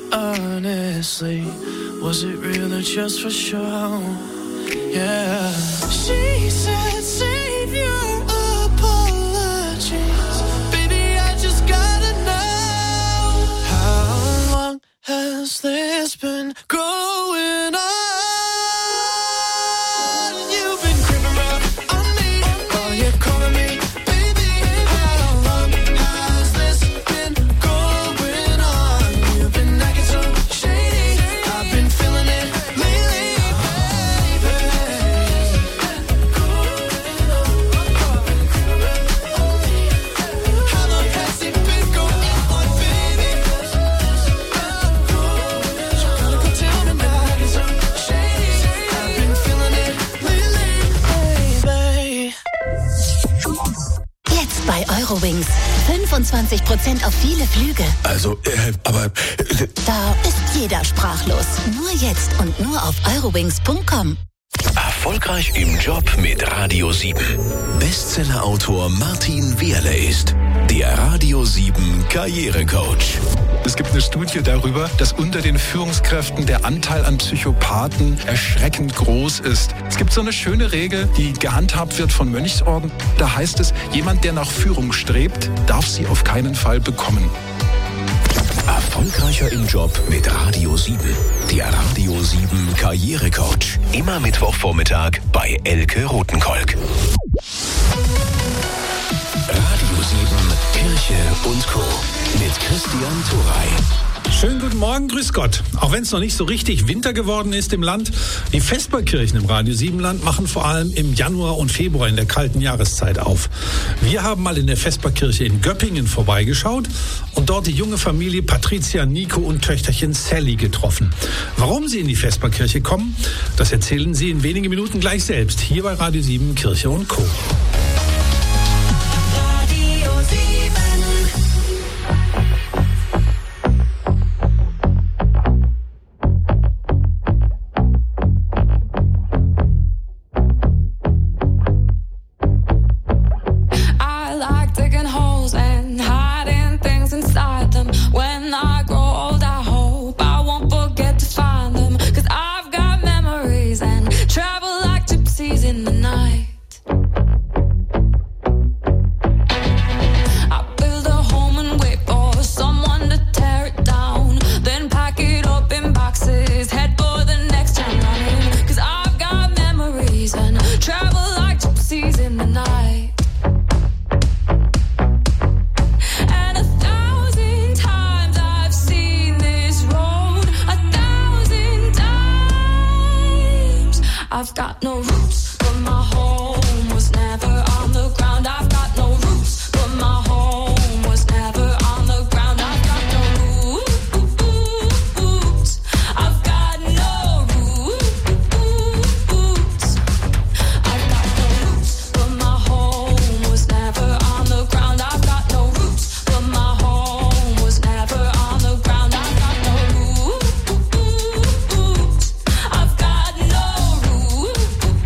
honestly, was it real or just for show? Yeah. She said, save your apologies. Baby, I just gotta know. How long has this been going on? You've been creeping around on me while you're calling me. Baby, how long has this been going on? You've been acting so shady. I've been feeling it lately, baby. How long has it been going on, baby? So gotta go tell me now. So shady. I've been feeling it lately, baby. Jetzt bei Eurowings. 25% auf viele Flüge. Also, aber... Da ist jeder sprachlos. Nur jetzt und nur auf eurowings.com. Erfolgreich im Job mit Radio 7. Bestsellerautor Martin Wehrle ist der Radio 7 Karrierecoach. Es gibt eine Studie darüber, dass unter den Führungskräften der Anteil an Psychopathen erschreckend groß ist. Es gibt so eine schöne Regel, die gehandhabt wird von Mönchsorden. Da heißt es, jemand, der nach Führung strebt, darf sie auf keinen Fall bekommen. Erfolgreicher im Job mit Radio 7. Der Radio 7 Karrierecoach. Immer Mittwochvormittag bei Elke Rothenkolk. Radio 7 Kirche und Co. mit Christian Thuray. Schönen guten Morgen, grüß Gott. Auch wenn es noch nicht so richtig Winter geworden ist im Land, die Vesperkirchen im Radio 7 Land machen vor allem im Januar und Februar in der kalten Jahreszeit auf. Wir haben mal in der Vesperkirche in Göppingen vorbeigeschaut und dort die junge Familie Patricia, Nico und Töchterchen Sally getroffen. Warum sie in die Vesperkirche kommen, das erzählen sie in wenigen Minuten gleich selbst, hier bei Radio 7 Kirche und Co. I've got no roots, but my home was never on the ground. I've got no roots, but my home was never on the ground. I've got no roots. I've got no roots. I've got no roots, but my home was never on the ground. I've got no roots, but my home was never on the ground. I've got no roots. I've got no roots.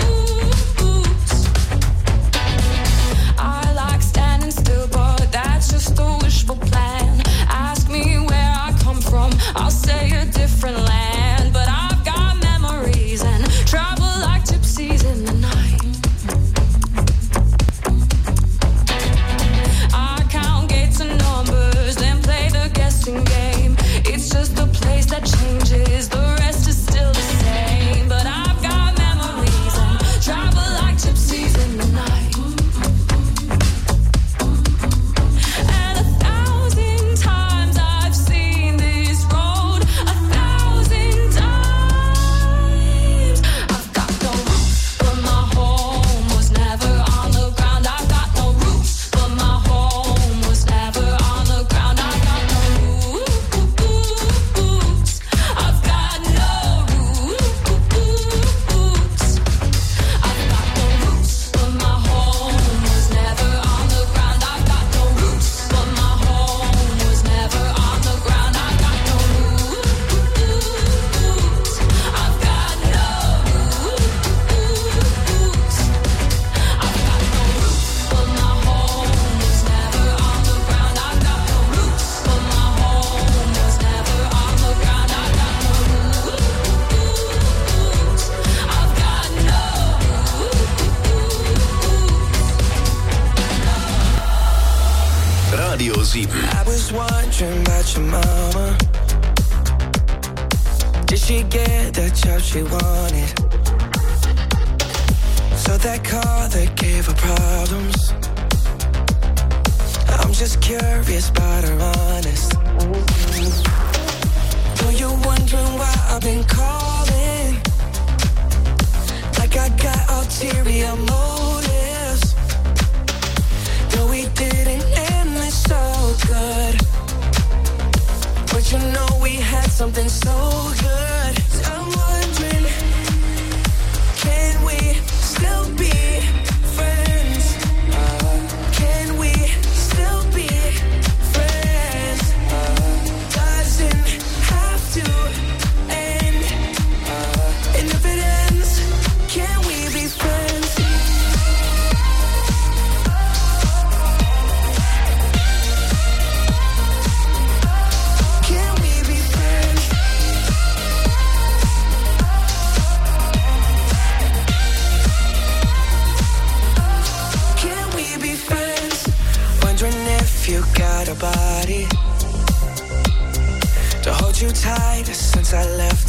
I like standing still, but that's just a wishful plan. Ask me where I come from, I'll say a different land. But I've got memories and travel like gypsies in the night. I count gates and numbers, then play the guessing game. It's just a place that changes, the rest is still the same. But I've got memories and travel like gypsies in the night. And 1,000 times I've seen this road, 1,000 times. I've Did she get the job she wanted? So that car that gave her problems. I'm just curious about her honest. Know you're wondering why I've been calling, like I got ulterior motives. No, we didn't end this so good, but you know we had something so good. I'm wondering, can we still be friends? Can we still be friends? Doesn't have to end. And if it ends, can we be friends? Can we be friends? Can we be friends? Wondering if you got a body to hold you tight since I left.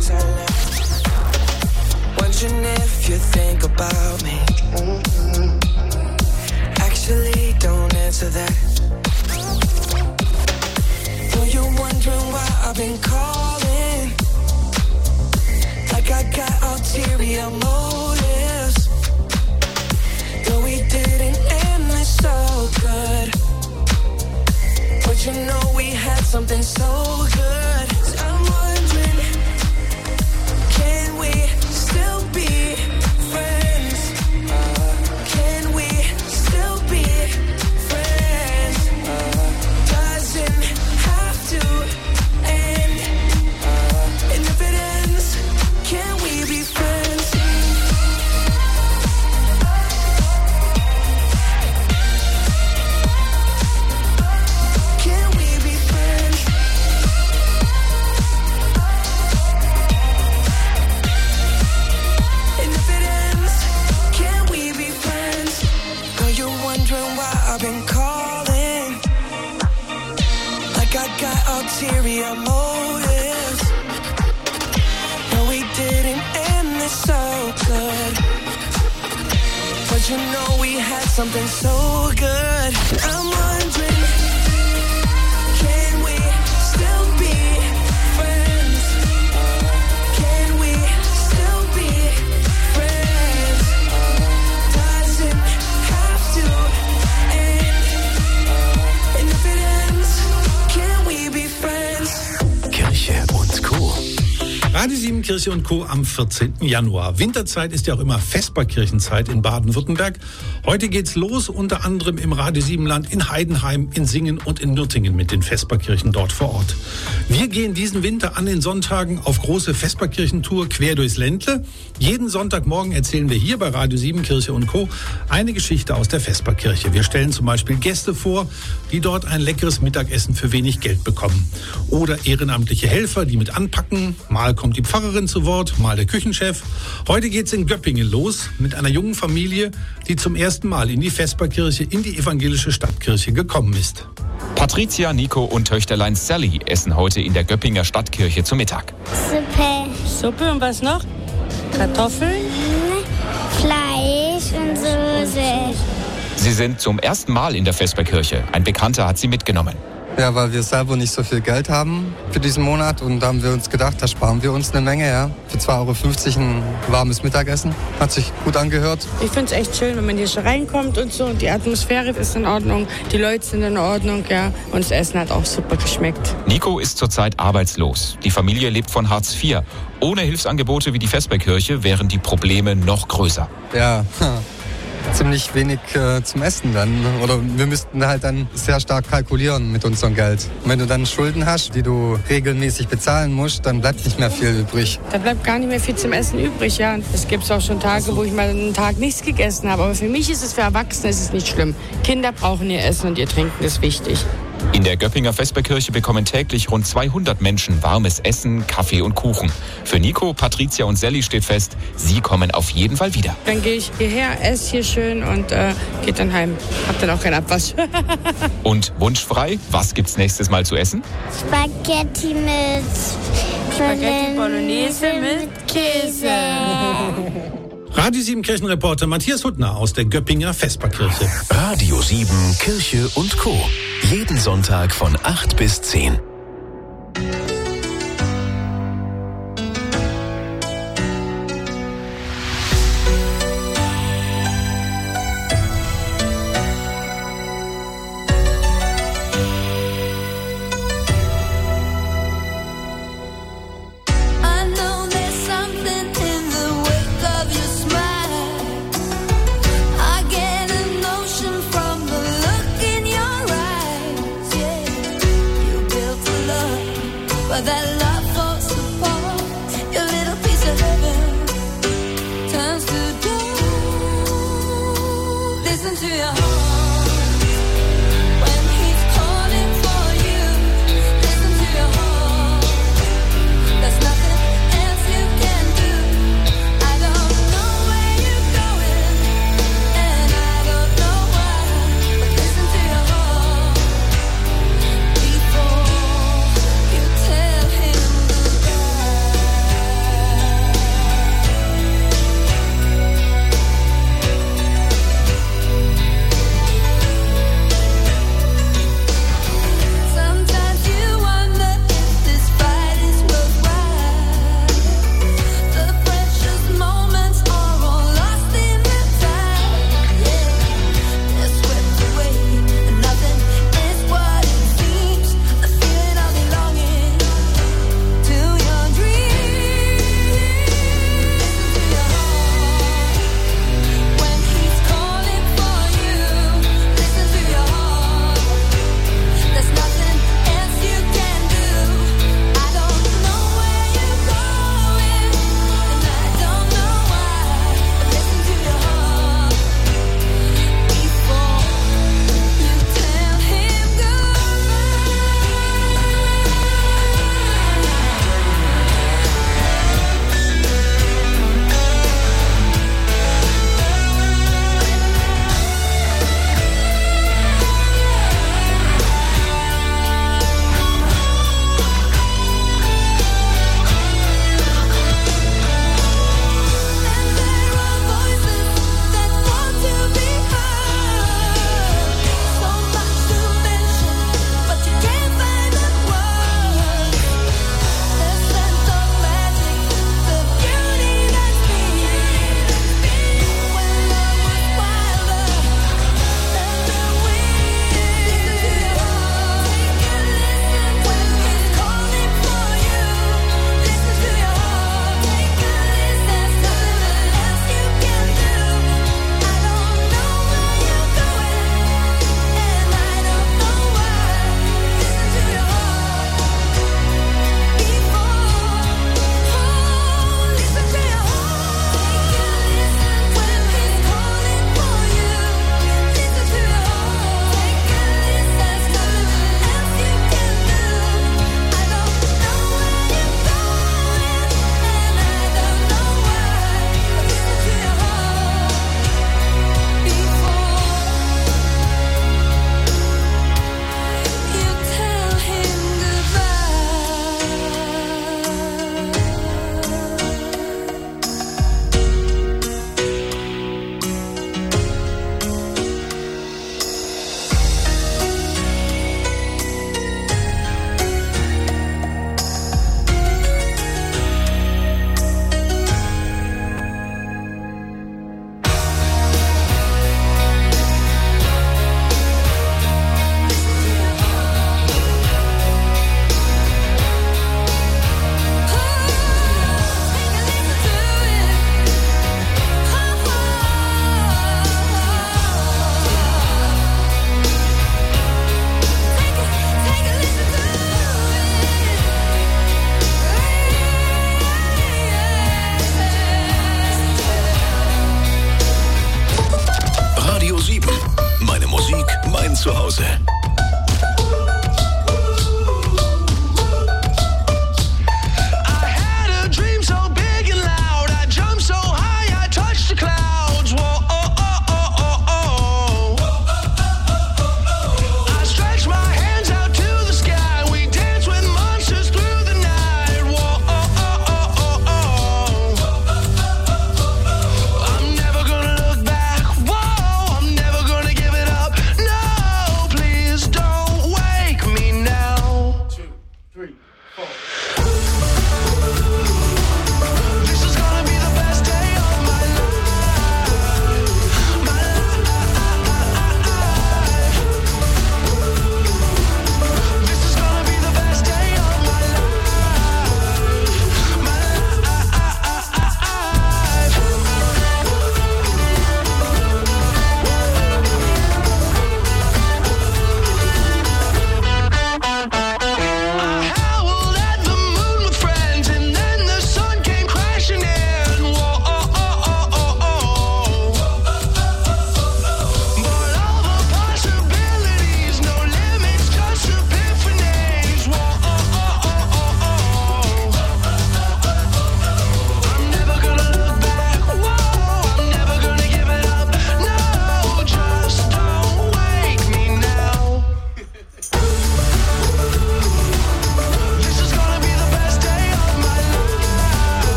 Wondering if you think about me. Actually, don't answer that. Know you're wondering why I've been calling, like I got ulterior motives. No, we didn't end this so good, but you know we had something so good. I'm wondering, can we still be friends? Can we still be friends? Doesn't have to end. And if it ends, can we be friends? Can we be friends? And if it ends, can we be friends? Are you wondering why I've been calling, like I got ulterior motives? No, we didn't end this so good, but you know we had something so good. I'm wondering, can we still be friends? Can we still be friends? Doesn't have to end. And if it ends, can we be friends? Kirche und Co. Radio 7 Kirche und Co. am 14. Januar. Winterzeit ist ja auch immer Vesperkirchenzeit in Baden-Württemberg. Heute geht's los, unter anderem im Radio 7 Land in Heidenheim, in Singen und in Nürtingen mit den Vesperkirchen dort vor Ort. Wir gehen diesen Winter an den Sonntagen auf große Vesperkirchentour quer durchs Ländle. Jeden Sonntagmorgen erzählen wir hier bei Radio 7 Kirche und Co. eine Geschichte aus der Vesperkirche. Wir stellen zum Beispiel Gäste vor, die dort ein leckeres Mittagessen für wenig Geld bekommen. Oder ehrenamtliche Helfer, die mit anpacken. Mal kommt die Pfarrerin zu Wort, mal der Küchenchef. Heute geht's in Göppingen los mit einer jungen Familie, die zum ersten Mal in die Vesperkirche, in die evangelische Stadtkirche gekommen ist. Patricia, Nico und Töchterlein Sally essen heute in der Göppinger Stadtkirche zu Mittag. Suppe und was noch? Kartoffeln? Fleisch und Soße. Sie sind zum ersten Mal in der Vesperkirche. Ein Bekannter hat sie mitgenommen. Ja, weil wir selber nicht so viel Geld haben für diesen Monat und da haben wir uns gedacht, da sparen wir uns eine Menge, ja. Für 2,50 € ein warmes Mittagessen. Hat sich gut angehört. Ich finde es echt schön, wenn man hier schon reinkommt und so. Und die Atmosphäre ist in Ordnung, die Leute sind in Ordnung, ja. Und das Essen hat auch super geschmeckt. Nico ist zurzeit arbeitslos. Die Familie lebt von Hartz IV. Ohne Hilfsangebote wie die Vesperkirche wären die Probleme noch größer. Ja, ziemlich wenig zum Essen dann. Oder wir müssten halt dann sehr stark kalkulieren mit unserem Geld. Und wenn du dann Schulden hast, die du regelmäßig bezahlen musst, dann bleibt nicht mehr viel übrig. Da bleibt gar nicht mehr viel zum Essen übrig, ja. Es gibt auch schon Tage, wo ich mal einen Tag nichts gegessen habe. Aber für mich ist es, für Erwachsene ist es nicht schlimm. Kinder brauchen ihr Essen und ihr Trinken, das ist wichtig. In der Göppinger Vesperkirche bekommen täglich rund 200 Menschen warmes Essen, Kaffee und Kuchen. Für Nico, Patricia und Sally steht fest, sie kommen auf jeden Fall wieder. Dann gehe ich hierher, esse hier schön und gehe dann heim. Hab dann auch keinen Abwasch. Und wunschfrei, was gibt's nächstes Mal zu essen? Spaghetti mit Spaghetti Bolognese mit Käse. Radio 7 Kirchenreporter Matthias Huttner aus der Göppinger Vesperkirche. Radio 7 Kirche und Co. Jeden Sonntag von 8 bis 10.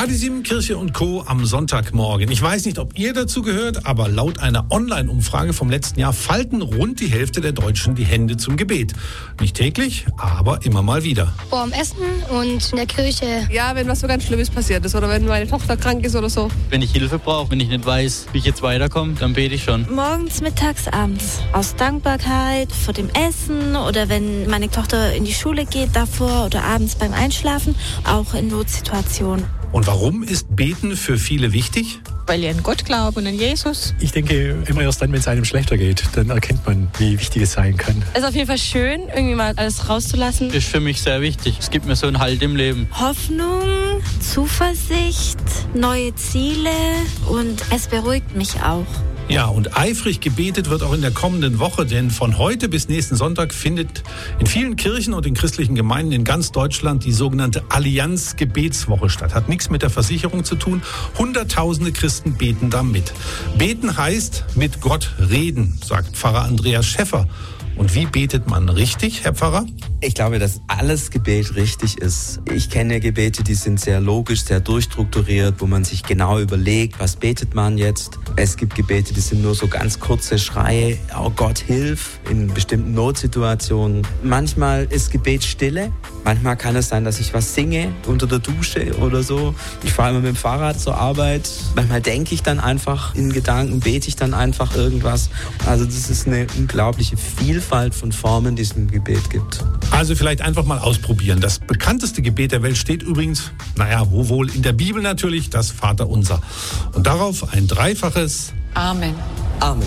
Radio 7, Kirche und Co. am Sonntagmorgen. Ich weiß nicht, ob ihr dazu gehört, aber laut einer Online-Umfrage vom letzten Jahr falten rund die Hälfte der Deutschen die Hände zum Gebet. Nicht täglich, aber immer mal wieder. Vorm Essen und in der Kirche. Ja, wenn was so ganz Schlimmes passiert ist oder wenn meine Tochter krank ist oder so. Wenn ich Hilfe brauche, wenn ich nicht weiß, wie ich jetzt weiterkomme, dann bete ich schon. Morgens, mittags, abends. Aus Dankbarkeit vor dem Essen oder wenn meine Tochter in die Schule geht, davor oder abends beim Einschlafen, auch in Notsituationen. Und warum ist Beten für viele wichtig? Weil ich an Gott glaube und an Jesus. Ich denke, immer erst dann, wenn es einem schlechter geht, dann erkennt man, wie wichtig es sein kann. Es ist auf jeden Fall schön, irgendwie mal alles rauszulassen. Das ist für mich sehr wichtig. Es gibt mir so einen Halt im Leben. Hoffnung, Zuversicht, neue Ziele und es beruhigt mich auch. Ja, und eifrig gebetet wird auch in der kommenden Woche, denn von heute bis nächsten Sonntag findet in vielen Kirchen und in christlichen Gemeinden in ganz Deutschland die sogenannte Allianz-Gebetswoche statt. Hat nichts mit der Versicherung zu tun. Hunderttausende Christen beten da mit. Beten heißt mit Gott reden, sagt Pfarrer Andreas Schäffer. Und wie betet man richtig, Herr Pfarrer? Ich glaube, dass alles Gebet richtig ist. Ich kenne Gebete, die sind sehr logisch, sehr durchstrukturiert, wo man sich genau überlegt, was betet man jetzt. Es gibt Gebete, die sind nur so ganz kurze Schreie, oh Gott, hilf, in bestimmten Notsituationen. Manchmal ist Gebet Stille. Manchmal kann es sein, dass ich was singe unter der Dusche oder so. Ich fahre immer mit dem Fahrrad zur Arbeit. Manchmal denke ich dann einfach in Gedanken, bete ich dann einfach irgendwas. Also das ist eine unglaubliche Vielfalt von Formen, die es im Gebet gibt. Also vielleicht einfach mal ausprobieren. Das bekannteste Gebet der Welt steht übrigens, wo wohl, in der Bibel natürlich, das Vaterunser. Und darauf ein dreifaches Amen. Amen.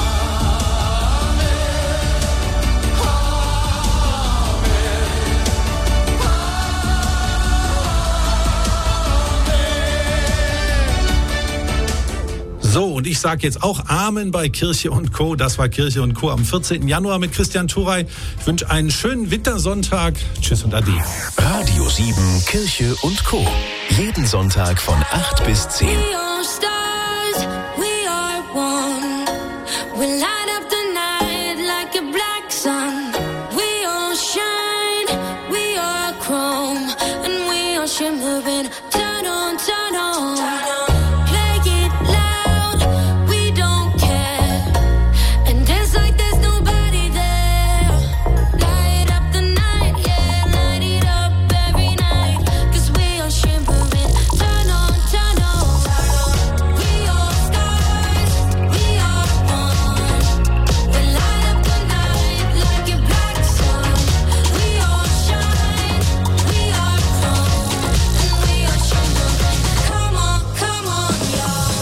So, und ich sage jetzt auch Amen bei Kirche und Co. Das war Kirche und Co. am 14. Januar mit Christian Thuray. Ich wünsche einen schönen Wintersonntag. Tschüss und Ade. Radio 7, Kirche und Co. Jeden Sonntag von 8 bis 10. We are stars, we are one. We light up the night like a black sun. We all shine, we are chrome, and we are shimmering. Turn on, turn on. Play it loud, we don't care. And dance like there's nobody there. Light up the night, yeah, light it up every night. 'Cause we are shimmering. Turn on, turn on. We are stars, we are one. We light up the night like a black sun. We all shine, we are chrome, and we are shimmering. Come on, y'all.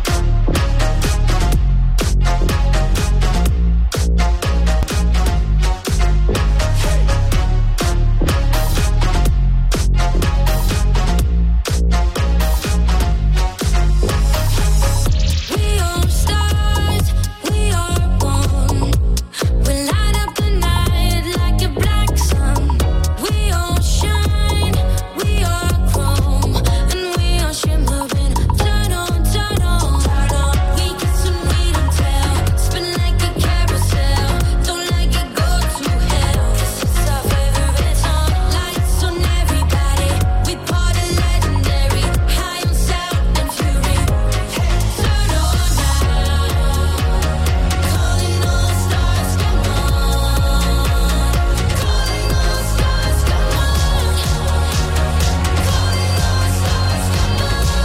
We are stars, we are one. We light up the night like a black sun. We all shine, we are chrome, and we are shimmering. Turn on, turn on. We kiss and we don't tell. Spin like a carousel. Don't let it go to hell. This is our favorite song. Lights on everybody. We party legendary. High on sound and fury. Turn on now. Calling all stars, come on. Calling all stars, come on. Calling all stars, come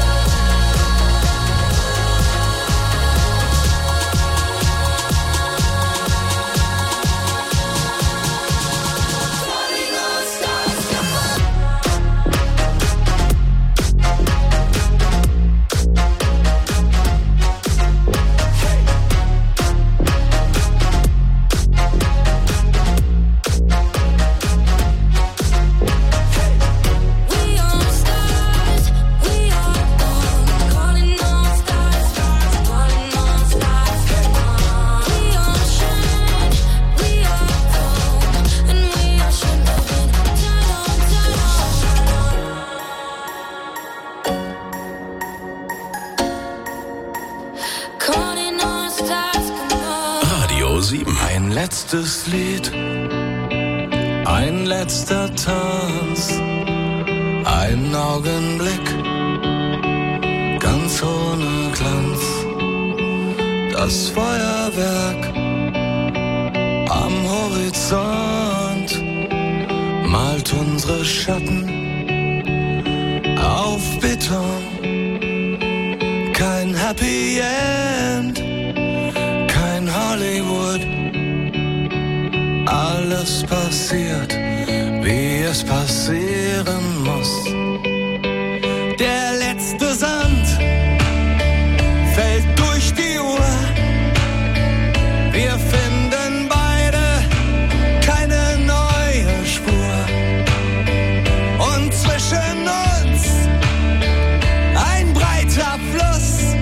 on. Calling all stars, come on. We are stars, we are one. Calling all stars, calling all stars, come on. We all shine, we are gold, and we are shimmering. Turn on, turn on. Calling all stars, come on. Radio 7. Ein letztes Lied, ein letzter Tanz, ein Augenblick, Das Feuerwerk am Horizont malt unsere Schatten auf Beton. Kein Happy End, kein Hollywood. Alles passiert, wie es passieren muss. Der letzte Sand fällt durch die Uhr. Wir finden beide keine neue Spur. Und zwischen uns ein breiter Fluss.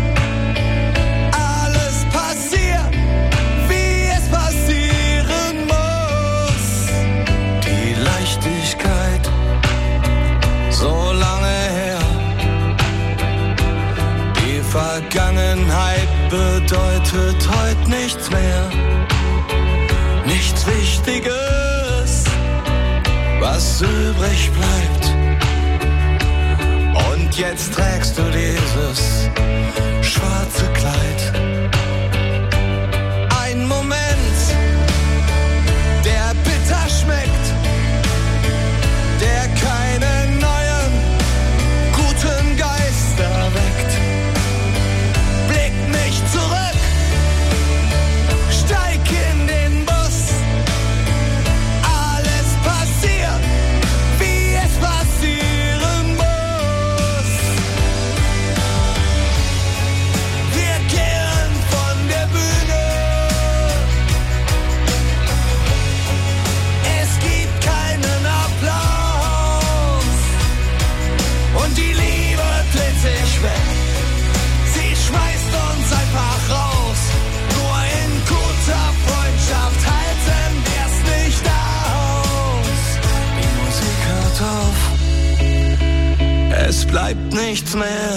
Alles passiert, wie es passieren muss. Die Leichtigkeit, so lange her. Die Vergangenheit bedeutet heute nichts mehr. Nichts Wichtiges, was übrig bleibt. Und jetzt trägst du dieses schwarze Kleid. Ein Moment, der bitter schmeckt, der keine neuen guten Geister weckt. Blick nicht zurück, steig in den Bus. Alles passiert, wie es passieren muss. Wir gehen von der Bühne. Es gibt keinen Applaus. Und die Liebe dreht sich weg. Sie schmeißt uns einfach raus. Nur in guter Freundschaft halten wir's nicht aus. Die Musik hört auf. Es bleibt nichts mehr.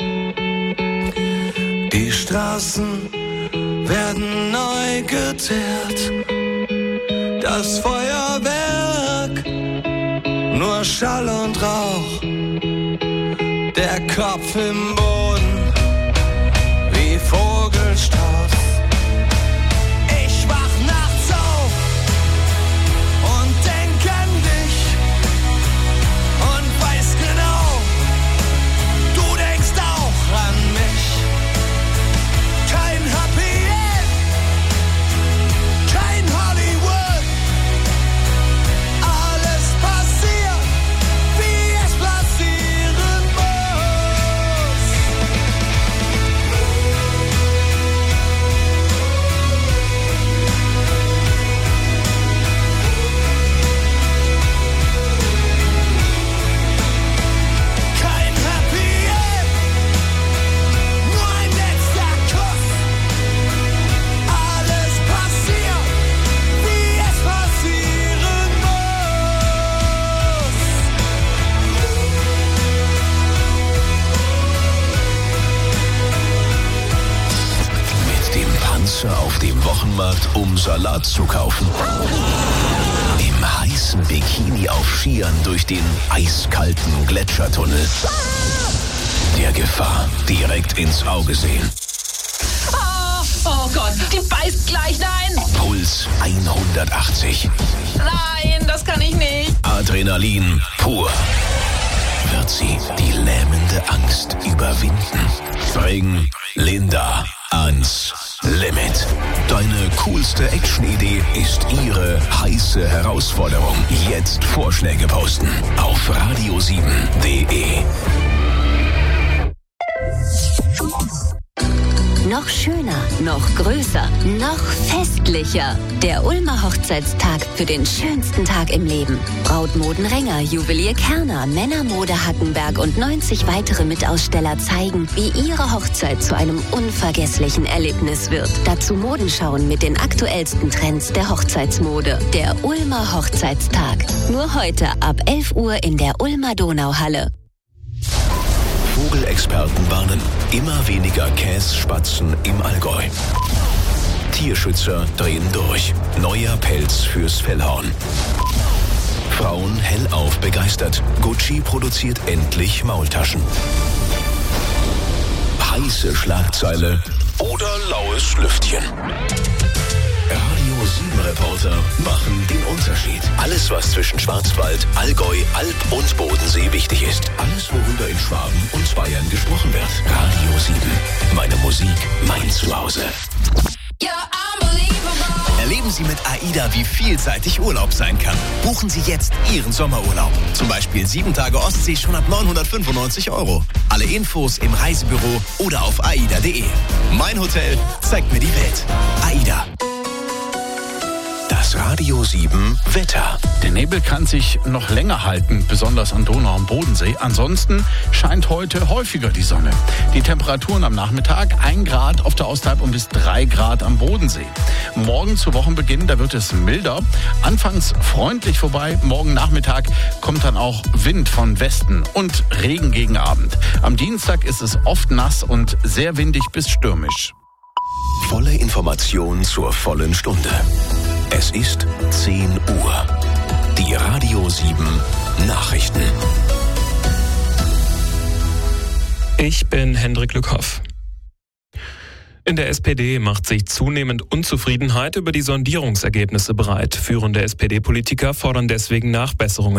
Die Straßen werden neu geteert. Das Feuerwerk, nur Schall und Rauch. Der Kopf im Boden, wie Vogelstrauß. Ich wach nachts auf und denk an dich und weiß genau, du denkst auch an mich. Kein Happy End, kein Hollywood. Alles passiert, wie es passieren muss. Kein Happy End, nur ein letzter Kuss. Alles passiert, wie es passieren muss. Mit dem Panzer auf dem Wochenmarkt, um Salat zu kaufen. Im heißen Bikini auf Skiern durch den eiskalten Gletschertunnel. Der Gefahr direkt ins Auge sehen. Oh Gott, die beißt gleich, nein! Puls 180. Nein, das kann ich nicht. Adrenalin pur. Wird sie die lähmende Angst überwinden? Bring Linda ans Limit. Deine coolste Action-Idee ist ihre heiße Herausforderung. Jetzt Vorschläge posten auf radio7.de. Noch schöner, noch größer, noch festlicher. Der Ulmer Hochzeitstag für den schönsten Tag im Leben. Brautmoden Renger, Juwelier Kerner, Männermode Hackenberg und 90 weitere Mitaussteller zeigen, wie ihre Hochzeit zu einem unvergesslichen Erlebnis wird. Dazu Modenschauen mit den aktuellsten Trends der Hochzeitsmode. Der Ulmer Hochzeitstag. Nur heute ab 11 Uhr in der Ulmer Donauhalle. Vogelexperten warnen, immer weniger Kässpatzen im Allgäu. Tierschützer drehen durch. Neuer Pelz fürs Fellhorn. Frauen hellauf begeistert. Gucci produziert endlich Maultaschen. Heiße Schlagzeile oder laues Lüftchen. Radio 7 Reporter machen den Unterschied. Alles, was zwischen Schwarzwald, Allgäu, Alb und Bodensee wichtig ist. Alles, worüber in Schwaben und Bayern gesprochen wird. Radio 7. Meine Musik, mein Zuhause. Erleben Sie mit AIDA, wie vielseitig Urlaub sein kann. Buchen Sie jetzt Ihren Sommerurlaub. Zum Beispiel 7 Tage Ostsee schon ab 995 €. Alle Infos im Reisebüro oder auf aida.de. Mein Hotel zeigt mir die Welt. AIDA. Das Radio 7 Wetter. Der Nebel kann sich noch länger halten, besonders an Donau und Bodensee. Ansonsten scheint heute häufiger die Sonne. Die Temperaturen am Nachmittag 1 Grad auf der Ostalb und bis 3 Grad am Bodensee. Morgen zu Wochenbeginn, da wird es milder. Anfangs freundlich vorbei. Morgen Nachmittag kommt dann auch Wind von Westen und Regen gegen Abend. Am Dienstag ist es oft nass und sehr windig bis stürmisch. Volle Information zur vollen Stunde. Es ist 10 Uhr. Die Radio 7 Nachrichten. Ich bin Hendrik Lückhoff. In der SPD macht sich zunehmend Unzufriedenheit über die Sondierungsergebnisse breit. Führende SPD-Politiker fordern deswegen Nachbesserungen.